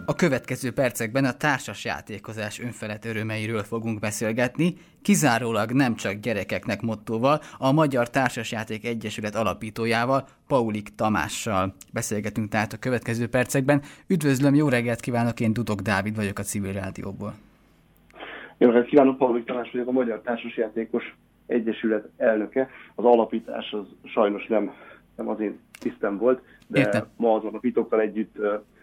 A következő percekben a társasjátékozás önfelett örömeiről fogunk beszélgetni, kizárólag nem csak gyerekeknek mottóval, a Magyar Társasjáték Egyesület alapítójával, Paulik Tamással beszélgetünk tehát a következő percekben. Üdvözlöm, jó reggelt kívánok, én Dudok Dávid vagyok a Civil Rádióból. Jó reggelt kívánok, Paulik Tamás vagyok, a Magyar Társasjátékos Egyesület elnöke. Az alapítás az sajnos nem az én tisztem volt, de értem. Ma az alapítókkal együtt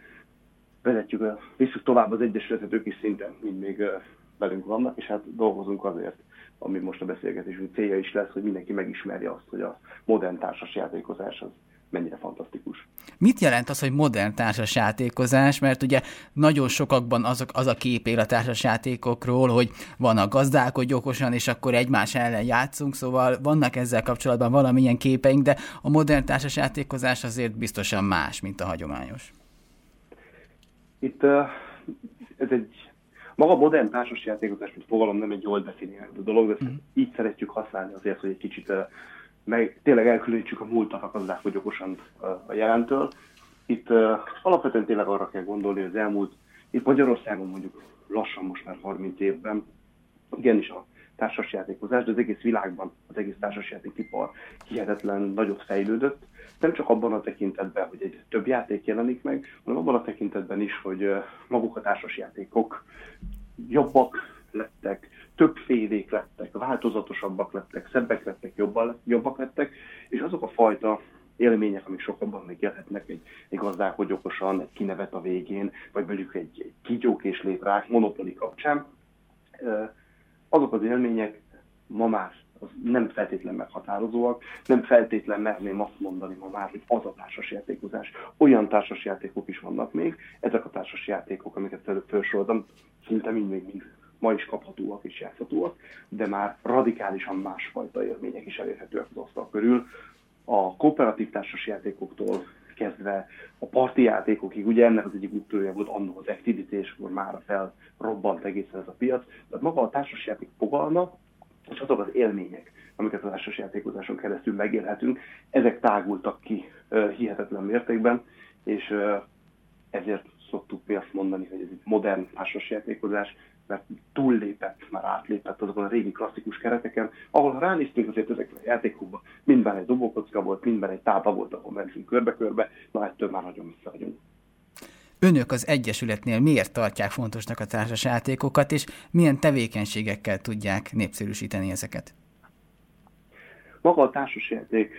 visszük tovább az Egyesületet, ők is szinten mind még velünk vannak, és hát dolgozunk azért, ami most a beszélgetésünk célja is lesz, hogy mindenki megismerje azt, hogy a modern társasjátékozás az mennyire fantasztikus. Mit jelent az, hogy modern társasjátékozás? Mert ugye nagyon sokakban az a kép él a társasjátékokról, hogy van a gazdálkodj okosan, és akkor egymás ellen játszunk, szóval vannak ezzel kapcsolatban valamilyen képeink, de a modern társasjátékozás azért biztosan más, mint a hagyományos. Itt ez egy maga modern társasjátékozás, mint fogalom nem egy jól definiált dolog, de így szeretjük használni azért, hogy egy kicsit tényleg elkülönítsük a múltat a gazdálkodj okosan a jelentől. Itt alapvetően tényleg arra kell gondolni, hogy az elmúlt, itt Magyarországon mondjuk lassan most már 30 évben, igenis a társasjátékozás, de az egész világban az egész társasjátékipar hihetetlen nagyot fejlődött. Nem csak abban a tekintetben, hogy egy több játék jelenik meg, hanem abban a tekintetben is, hogy maguk a társasjátékok jobbak lettek, többfélék lettek, változatosabbak lettek, szebbek lettek, jobbak lettek, és azok a fajta élmények, amik sokabban megélhetnek egy gazdálkodj okosan, egy kinevet a végén, vagy mondjuk egy kígyókés létrák, Monopoly kapcsán, azok az élmények ma már nem feltétlenül meghatározóak, nem feltétlenül merném azt mondani ma már, hogy az a társasjátékozás. Olyan társasjátékok is vannak még, ezek a társasjátékok, amiket előbb felsoroltam, szinte mind ma is kaphatóak és játszhatóak, de már radikálisan másfajta élmények is elérhetőek az asztal körül. A kooperatív társasjátékoktól kezdve a parti játékokig, ugye ennek az egyik úttörője volt annó az Activity, és akkor már felrobbant egészen ez a piac. Tehát maga a társasjáték fogalma, és azok az élmények, amiket a társasjátékozáson keresztül megélhetünk, ezek tágultak ki hihetetlen mértékben, és ezért szoktuk mi azt mondani, hogy ez egy modern társasjátékozás, mert már átlépett azokon a régi klasszikus kereteken, ahol ha ránéztünk azért ezekre a játékokba, mindben egy dobókocka volt, mindben egy tábla volt, ahol mentünk körbe-körbe, na ettől már nagyon vissza vagyunk. Önök az Egyesületnél miért tartják fontosnak a társasjátékokat, és milyen tevékenységekkel tudják népszerűsíteni ezeket? Maga a társasjáték,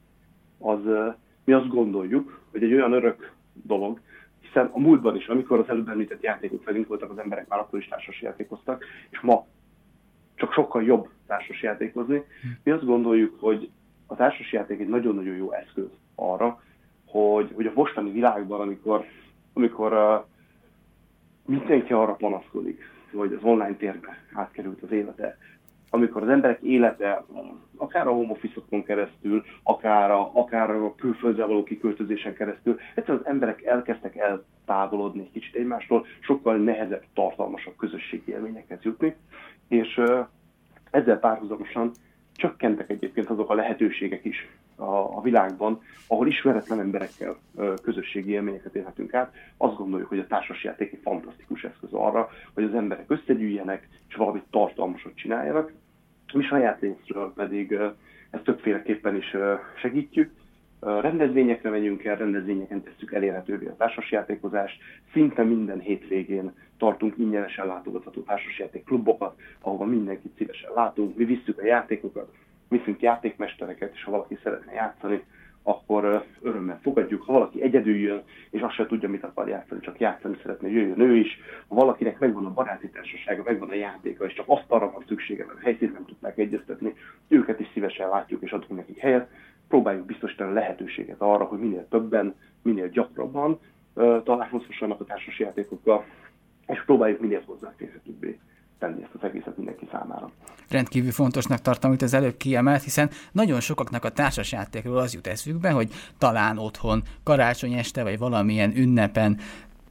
mi azt gondoljuk, hogy egy olyan örök dolog, hiszen a múltban is, amikor az előbb említett játékok velünk voltak, az emberek már akkor is társasjátékoztak, és ma csak sokkal jobb társasjátékozni. Mi azt gondoljuk, hogy a társasjáték egy nagyon-nagyon jó eszköz arra, hogy a mostani világban, amikor mindenki arra panaszkodik, hogy az online térbe átkerült az élete, amikor az emberek élete, akár a home office-okon keresztül, akár a külföldre való kiköltözésen keresztül, egyszerűen az emberek elkezdtek eltávolodni egy kicsit egymástól, sokkal nehezebb, tartalmasabb közösségi élményekhez jutni, és ezzel párhuzamosan csökkentek egyébként azok a lehetőségek is a világban, ahol ismeretlen emberekkel közösségi élményeket élhetünk át. Azt gondoljuk, hogy a társasjáték egy fantasztikus eszköz arra, hogy az emberek összegyűjjenek, és valamit tartalmasat csináljanak. Mi saját részről pedig ezt többféleképpen is segítjük. Rendezvényekre megyünk el, rendezvényeken tesszük elérhetővé a társasjátékozást. Szinte minden hétvégén tartunk ingyenesen látogatható társasjáték klubokat, ahova mindenkit szívesen látunk. Mi visszük a játékokat, viszünk játékmestereket, és ha valaki szeretne játszani, akkor örömmel fogadjuk. Ha valaki egyedül jön, és azt se tudja, mit akar játszani, csak játszani szeretne, jöjjön ő is. Ha valakinek megvan a baráti társasága, megvan a játéka, és csak azt arra van szüksége, mert a helyszínt nem tudták egyeztetni, őket is szívesen látjuk, és adunk nekik helyet. Próbáljuk biztosítani lehetőséget arra, hogy minél többen, minél gyakrabban találkozhassanak a társasjátékokkal, és próbáljuk minél hozzáférhetőbbé tenni ezt az egészet mindenki számára. Rendkívül fontosnak tartom, amit az előbb kiemelt, hiszen nagyon sokaknak a társasjátékról az jut eszükbe, hogy talán otthon karácsony este vagy valamilyen ünnepen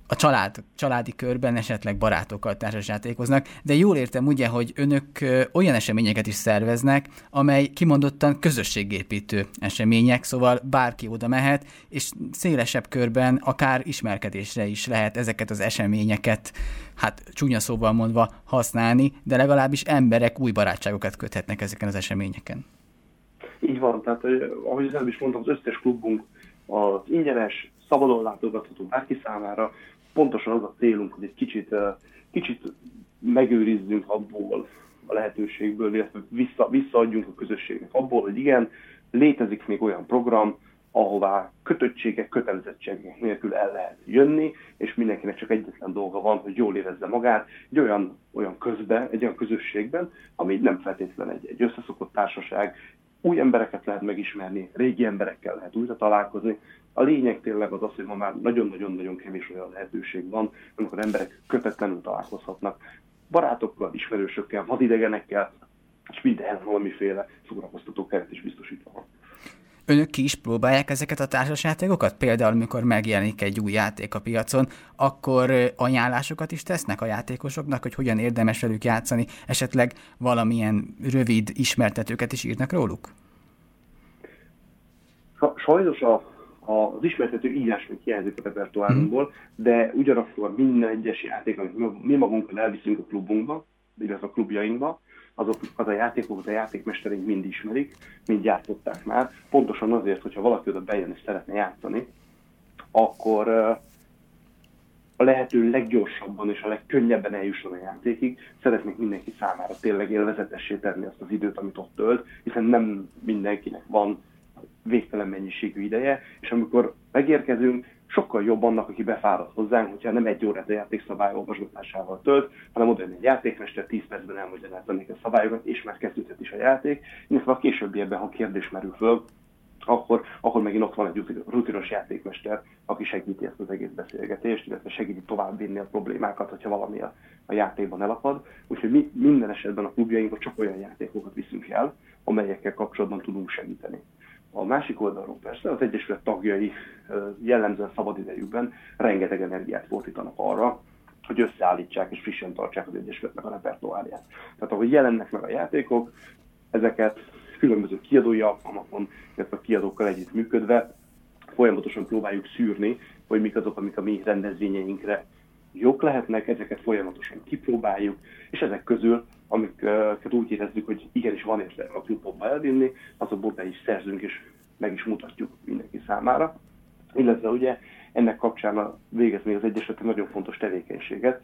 a családi körben esetleg barátokkal társasjátékoznak, de jól értem ugye, hogy önök olyan eseményeket is szerveznek, amely kimondottan közösségépítő események, szóval bárki oda mehet, és szélesebb körben akár ismerkedésre is lehet ezeket az eseményeket, hát csúnya szóval mondva használni, de legalábbis emberek új barátságokat köthetnek ezeken az eseményeken. Így van, tehát ahogy az előbb is mondtam, az összes klubunk az ingyenes, szabadon látogatható bárki számára. Pontosan az a célunk, hogy egy kicsit megőrizzünk abból a lehetőségből, illetve visszaadjunk a közösségnek abból, hogy igen, létezik még olyan program, ahová kötöttségek, kötelezettségek nélkül el lehet jönni, és mindenkinek csak egyetlen dolga van, hogy jól érezze magát egy olyan közben, egy olyan közösségben, ami nem feltétlenül egy összeszokott társaság. Új embereket lehet megismerni, régi emberekkel lehet újra találkozni. A lényeg tényleg az, hogy ma már nagyon-nagyon-nagyon kevés olyan lehetőség van, amikor emberek kötetlenül találkozhatnak barátokkal, ismerősökkel, vadidegenekkel, és minden valamiféle szórakoztató keret is biztosítva van. Önök ki is próbálják ezeket a társasjátékokat? Például, amikor megjelenik egy új játék a piacon, akkor ajánlásokat is tesznek a játékosoknak, hogy hogyan érdemes velük játszani, esetleg valamilyen rövid ismertetőket is írnak róluk? Sajnos az ismertető írás még hiányzik a repertoárunkból, de ugyanakkor minden egyes játék, amit mi magunkkal elviszünk a klubunkba, illetve a klubjainkba, az a játékokat a játékmestereink mind ismerik, mind játszották már. Pontosan azért, hogyha valaki oda bejön és szeretne játszani, akkor a lehető leggyorsabban és a legkönnyebben eljusson a játékig. Szeretnék mindenki számára tényleg élvezetessé tenni azt az időt, amit ott tölt, hiszen nem mindenkinek van végtelen mennyiségű ideje, és amikor megérkezünk, sokkal jobb annak, aki befárad hozzánk, hogyha nem egy órát a játékszabály olvasgatásával tölt, hanem oda jön egy játékmester, 10 percben elmagyarázza a szabályokat, és már kezdődhet is a játék. Illetve a későbbiekben, ha kérdés merül föl, akkor megint ott van egy rutinos játékmester, aki segíti ezt az egész beszélgetést, illetve segíti továbbvinni a problémákat, hogyha valami a játékban elakad. Úgyhogy mi minden esetben a klubjainkban csak olyan játékokat viszünk el, amelyekkel kapcsolatban tudunk segíteni. A másik oldalról persze az Egyesület tagjai jellemzően szabadidejükben rengeteg energiát fordítanak arra, hogy összeállítsák és frissen tartsák az Egyesületnek a repertoárját. Tehát ahogy jelennek meg a játékok, ezeket különböző kiadói alkalmakon, illetve a kiadókkal együtt működve folyamatosan próbáljuk szűrni, hogy mik azok, amik a mi rendezvényeinkre jók lehetnek, ezeket folyamatosan kipróbáljuk, és ezek közül, amiket úgy érezzük, hogy igenis van értelme a klubokba elvinni, azokból be is szerzünk, és meg is mutatjuk mindenki számára. Illetve ugye ennek kapcsán végez még az Egyesület egy nagyon fontos tevékenységet.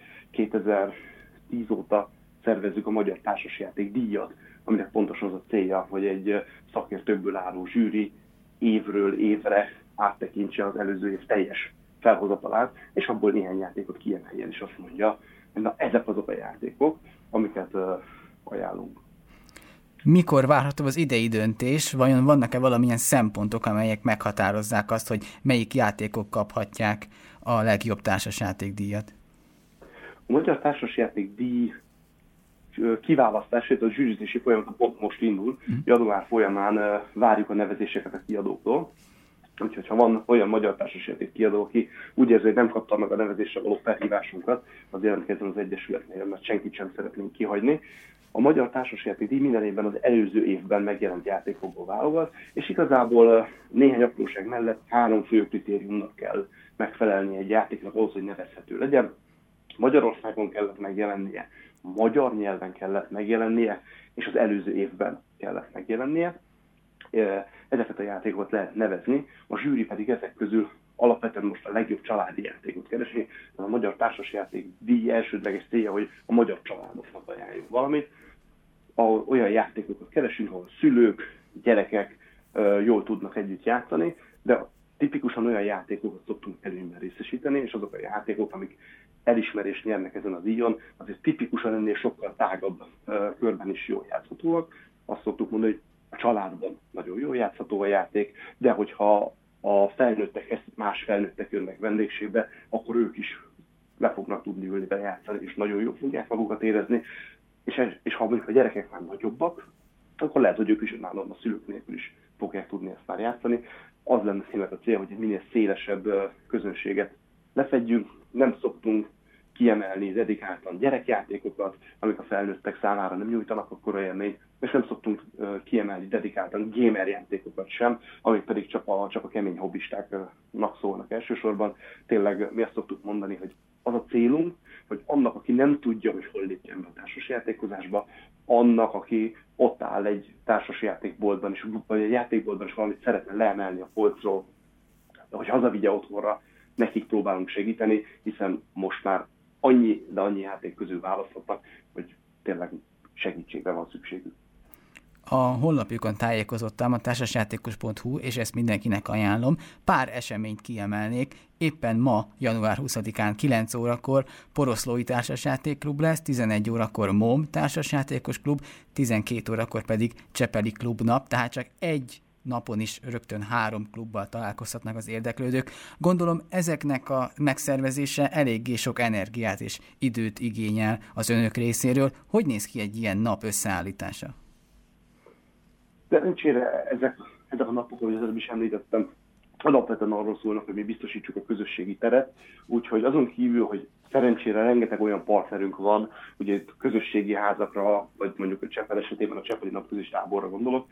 2010 óta szervezzük a Magyar Társasjáték díjat, aminek pontosan az a célja, hogy egy szakértőkből álló zsűri évről évre áttekintse az előző év teljes felhozatalát, és abból néhány játékot kiemeljen, és azt mondja, hogy na, ezek azok a játékok, amiket ajánlunk. Mikor várható az idei döntés? Vajon vannak-e valamilyen szempontok, amelyek meghatározzák azt, hogy melyik játékok kaphatják a legjobb társasjátékdíjat? A Magyar Társasjátékdíj kiválasztását, a zsűrizési folyamat pont most indul. Január folyamán várjuk a nevezéseket a kiadóktól. Úgyhogy ha van olyan magyar társasjáték kiadó, aki úgy érzi, hogy nem kapta meg a nevezésre való felhívásunkat, az jelentkezzen az Egyesületnél, mert senkit sem szeretnénk kihagyni. A Magyar Társasjátékdíj minden évben az előző évben megjelent játékokból válogat, és igazából néhány apróság mellett 3 fő kritériumnak kell megfelelni egy játéknak ahhoz, hogy nevezhető legyen. Magyarországon kellett megjelennie, magyar nyelven kellett megjelennie, és az előző évben kellett megjelennie. Ezeket a játékokat lehet nevezni, a zsűri pedig ezek közül alapvetően most a legjobb családi játékot keresi. A Magyar Társasjáték díj elsődleges célja, hogy a magyar családoknak ajánljuk valamit. Olyan játékokat keresünk, ahol szülők, gyerekek jól tudnak együtt játszani, de tipikusan olyan játékokat szoktunk előnyben részesíteni, és azok a játékok, amik elismerést nyernek ezen a díjon, azért tipikusan ennél sokkal tágabb körben is jól játszhatóak. Azt szoktuk mondani, hogy a családban nagyon jól játszható a játék, de hogyha a felnőttek, más felnőttek jönnek vendégségbe, akkor ők is le fognak tudni ülni vele játszani, és nagyon jól fogják magukat érezni. És ha mondjuk a gyerekek már nagyobbak, akkor lehet, hogy ők is önállóan a szülők nélkül is fogják tudni ezt már játszani. Az lenne tényleg a cél, hogy egy minél szélesebb közönséget lefedjünk, nem szoktunk kiemelni dedikáltan gyerekjátékokat, amik a felnőttek számára nem nyújtanak akkora élményt, és nem szoktunk kiemelni dedikáltan gamer játékokat sem, amik pedig csak a kemény hobbistáknak szólnak elsősorban. Tényleg mi azt szoktuk mondani, hogy az a célunk, hogy annak, aki nem tudja, hogy hol lépjen be a társasjátékozásba, annak, aki ott áll egy társasjátékboltban, vagy egy játékboltban, és valamit szeretne leemelni a polcról, hogy hazavigye otthonra, nekik próbálunk segíteni, hiszen most már annyi játék közül választhatnak, hogy tényleg segítségre van szükségük. A honlapjukon tájékozottam, a társasjátékos.hu, és ezt mindenkinek ajánlom. Pár eseményt kiemelnék. Éppen ma, január 20-án 9 órakor Poroszlói Társasjátékklub lesz, 11 órakor MOM Társasjátékos Klub, 12 órakor pedig Csepeli Klubnap, tehát csak egy napon is rögtön 3 klubbal találkozhatnak az érdeklődők. Gondolom ezeknek a megszervezése eléggé sok energiát és időt igényel az önök részéről. Hogy néz ki egy ilyen nap összeállítása? Szerencsére ezek a napok, ahogy az előbb is említettem, alapvetően arról szólnak, hogy mi biztosítsuk a közösségi teret, úgyhogy azon kívül, hogy szerencsére rengeteg olyan partnerünk van, ugye itt közösségi házakra, vagy mondjuk a Csepel esetében a Csepeli Napközis Táborra gondolok,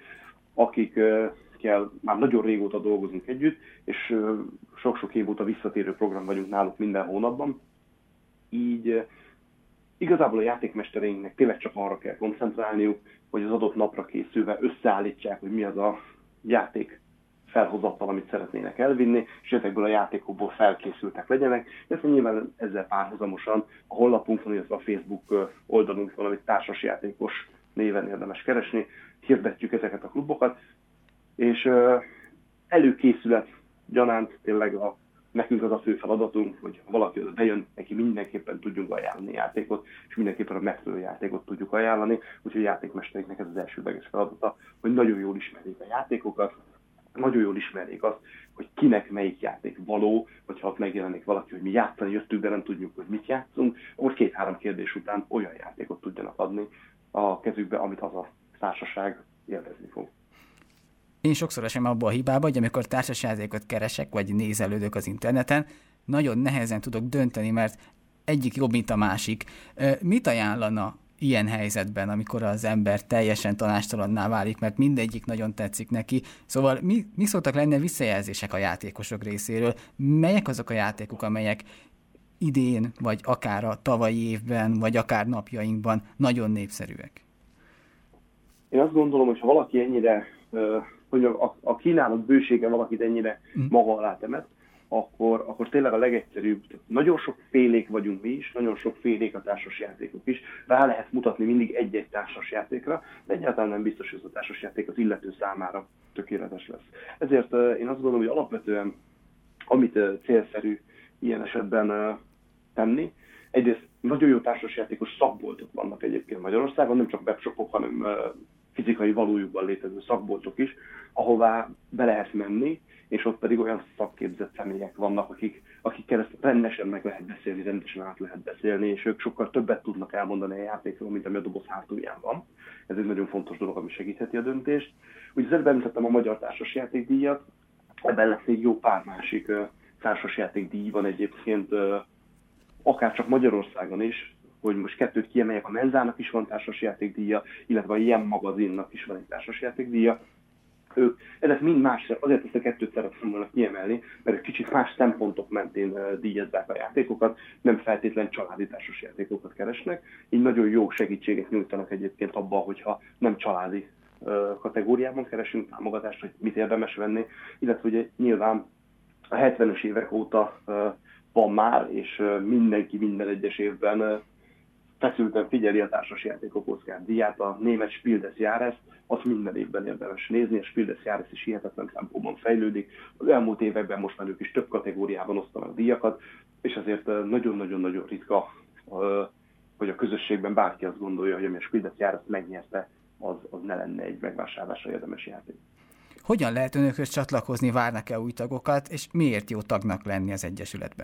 akikkel már nagyon régóta dolgozunk együtt, és sok-sok év óta visszatérő program vagyunk náluk minden hónapban. Így igazából a játékmestereinknek tényleg csak arra kell koncentrálniuk, hogy az adott napra készülve összeállítsák, hogy mi az a játék felhozatal, amit szeretnének elvinni, és ezekből a játékokból felkészültek legyenek. Ezt nyilván ezzel párhuzamosan a honlapunkon, illetve a Facebook oldalunkon, amit társasjátékos néven érdemes keresni, hirdetjük ezeket a klubokat, és előkészület gyanánt tényleg nekünk az a fő feladatunk, hogy ha valaki oda bejön, neki mindenképpen tudjunk ajánlani játékot, és mindenképpen a megfelelő játékot tudjuk ajánlani, úgyhogy a játékmestereknek ez az elsődleges feladata, hogy nagyon jól ismerjék a játékokat, nagyon jól ismerjék azt, hogy kinek melyik játék való, hogyha ott megjelenik valaki, hogy mi játszani jöttünk, de nem tudjuk, hogy mit játszunk, akkor 2-3 kérdés után olyan játékot tudjanak adni a kezükbe, amit az a társaság élvezni fog. Én sokszor esem abba a hibába, hogy amikor társasjátékot keresek, vagy nézelődök az interneten, nagyon nehezen tudok dönteni, mert egyik jobb, mint a másik. Mit ajánlana ilyen helyzetben, amikor az ember teljesen tanástalanná válik, mert mindegyik nagyon tetszik neki? Szóval mi szoktak lenni a visszajelzések a játékosok részéről? Melyek azok a játékok, amelyek idén, vagy akár a tavalyi évben, vagy akár napjainkban nagyon népszerűek? Én azt gondolom, hogy ha valaki ennyire, hogy a kínálat bősége valakit ennyire maga alá temet, akkor tényleg a legegyszerűbb, nagyon sok félék vagyunk mi is, nagyon sok félék a társasjátékok is, rá lehet mutatni mindig egy-egy társasjátékra, de egyáltalán nem biztos, hogy ez a társasjáték az illető számára tökéletes lesz. Ezért én azt gondolom, hogy alapvetően, amit célszerű ilyen esetben tenni, egyrészt nagyon jó társasjátékos szakboltok vannak egyébként Magyarországon, nem csak webshopok, hanem fizikai valójukban létező szakboltok is, ahová be lehet menni, és ott pedig olyan szakképzett személyek vannak, akikkel ezt rendesen meg lehet beszélni, rendesen át lehet beszélni, és ők sokkal többet tudnak elmondani a játékról, mint ami a doboz hátulján van. Ez egy nagyon fontos dolog, ami segítheti a döntést. Ugye az előbb említettem a Magyar Társasjátékdíjat, ebben lesz egy jó pár másik társasjátékdíj van egyébként, akár csak Magyarországon is, hogy most kettőt kiemeljek, a Menzának is van társasjátékdíja, illetve a Jem magazinnak is van egy társasjátékdíja. Ezek mind más, azért ezt a kettőt szeretném volna kiemelni, mert egy kicsit más szempontok mentén díjazzák a játékokat, nem feltétlen családi társasjátékokat keresnek, így nagyon jó segítséget nyújtanak egyébként abban, hogyha nem családi kategóriában keresünk támogatást, hogy mit érdemes venni, illetve ugye nyilván a 70-es évek óta van már, és mindenki minden egyes évben feszülten figyeli a társasjátékok Oscar díját, a német Spiel des Jahres, azt minden évben érdemes nézni, a Spiel des Jahres is hihetetlen tempóban fejlődik. Az elmúlt években most már ők is több kategóriában osztanak díjakat, és azért nagyon-nagyon-nagyon ritka, hogy a közösségben bárki azt gondolja, hogy ami a Spiel des Jahres megnyerte, az ne lenne egy megvásárlásra érdemes játék. Hogyan lehet önökhöz csatlakozni, várnak-e új tagokat, és miért jó tagnak lenni az Egyesületben?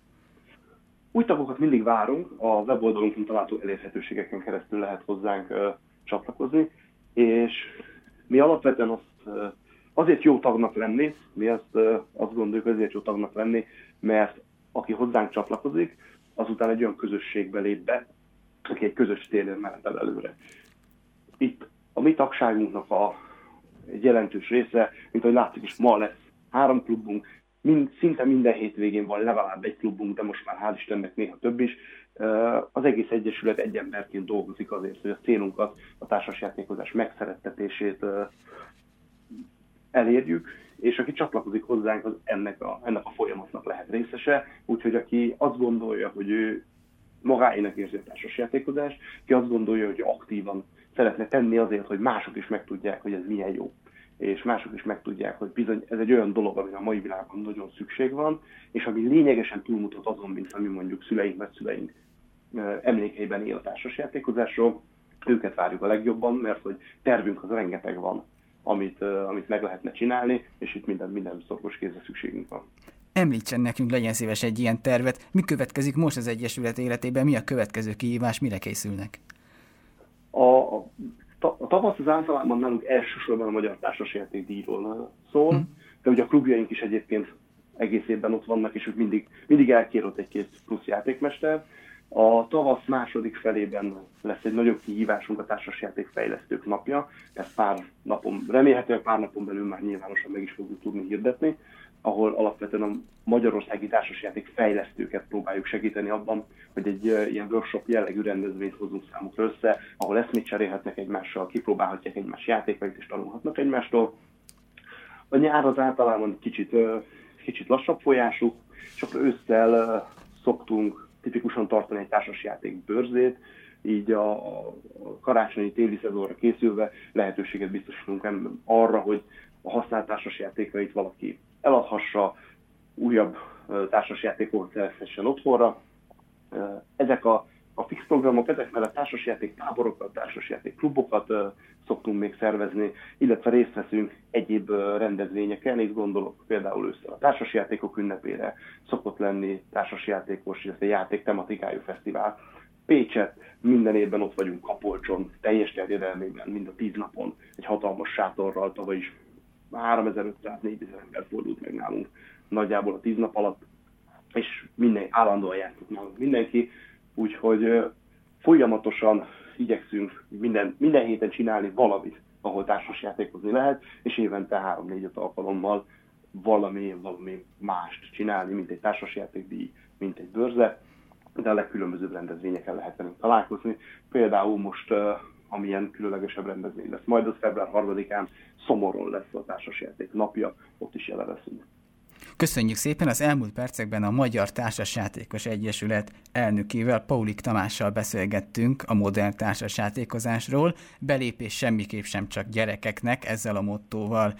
Új tagokat mindig várunk, a weboldalunkon található elérhetőségeken keresztül lehet hozzánk csatlakozni, és mi alapvetően azért jó tagnak lenni, mi azt gondoljuk, azért jó tagnak lenni, mert aki hozzánk csatlakozik, azután egy olyan közösségbe lép be, aki egy közös célért menetel előre. Itt a mi tagságunknak egy jelentős része, mint ahogy látszik is, ma lesz 3 klubunk, szinte minden hétvégén van legalább egy klubunk, de most már hál' Istennek néha több is. Az egész egyesület egy emberként dolgozik azért, hogy a célunkat, a társasjátékozás megszerettetését elérjük, és aki csatlakozik hozzánk, az ennek a folyamatnak lehet részese, úgyhogy aki azt gondolja, hogy ő magáénak érzi a társasjátékozást, ki azt gondolja, hogy aktívan szeretne tenni azért, hogy mások is megtudják, hogy ez milyen jó. És mások is megtudják, hogy bizony ez egy olyan dolog, ami a mai világban nagyon szükség van, és ami lényegesen túlmutat azon, mint ami mondjuk szüleink, nagyszüleink emlékeiben él a társasjátékozásról. Őket várjuk a legjobban, mert hogy tervünk az rengeteg van, amit meg lehetne csinálni, és itt minden szorgos kézre szükségünk van. Említsen nekünk, legyen szíves egy ilyen tervet. Mi következik most az Egyesület életében? Mi a következő kihívás? Mire készülnek? A tavasz az általában nálunk elsősorban a Magyar Társasjátékdíjról szól, de ugye a klubjaink is egyébként egész évben ott vannak, és ők mindig elkérott egy-két plusz játékmester. A tavasz második felében lesz egy nagyobb kihívásunk, a Társasjátékfejlesztők napja. Ezt remélhetőleg pár napon belül már nyilvánosan meg is fogjuk tudni hirdetni, ahol alapvetően a magyarországi társasjátékfejlesztőket próbáljuk segíteni abban, hogy egy ilyen workshop jellegű rendezvényt hozunk számukra össze, ahol eszmét cserélhetnek egymással, kipróbálhatják egymás játékait és tanulhatnak egymástól. A nyár az általában kicsit lassabb folyású, és akkor ősszel szoktunk tipikusan tartani egy társasjáték bőrzét, így a karácsonyi téli szezonra készülve lehetőséget biztosítunk arra, hogy a használt társasjátékait valaki eladhassa, újabb társasjátékokat szerezhessen otthonra. Ezek a fix programok, ezek mellett társasjáték táborokat, társasjáték klubokat szoktunk még szervezni, illetve részt veszünk egyéb rendezvényeken, itt gondolok például ősszel a társasjátékok ünnepére, szokott lenni társasjátékos, illetve játék tematikájú fesztivál. Pécset, minden évben ott vagyunk Kapolcson, teljes terjedelmében, mind a 10 napon, egy hatalmas sátorral, tavaly is 3500-4000 ember fordult meg nálunk nagyjából a 10 nap alatt, és állandóan játszik nálunk mindenki, úgyhogy folyamatosan igyekszünk minden héten csinálni valamit, ahol társasjátékozni lehet, és évente 3-4-5 alkalommal valami mást csinálni, mint egy társasjátékdíj, mint egy bőrze, de a legkülönbözőbb rendezvényeken lehet velünk találkozni. Például most, amilyen különlegesebb rendezvény lesz, majd az február 3-án Szomoron lesz a társasjáték napja, ott is jelen leszünk. Köszönjük szépen! Az elmúlt percekben a Magyar Társasjátékos Egyesület elnökével, Paulik Tamással beszélgettünk a modern társasjátékozásról. Belépés semmiképp sem csak gyerekeknek, ezzel a mottóval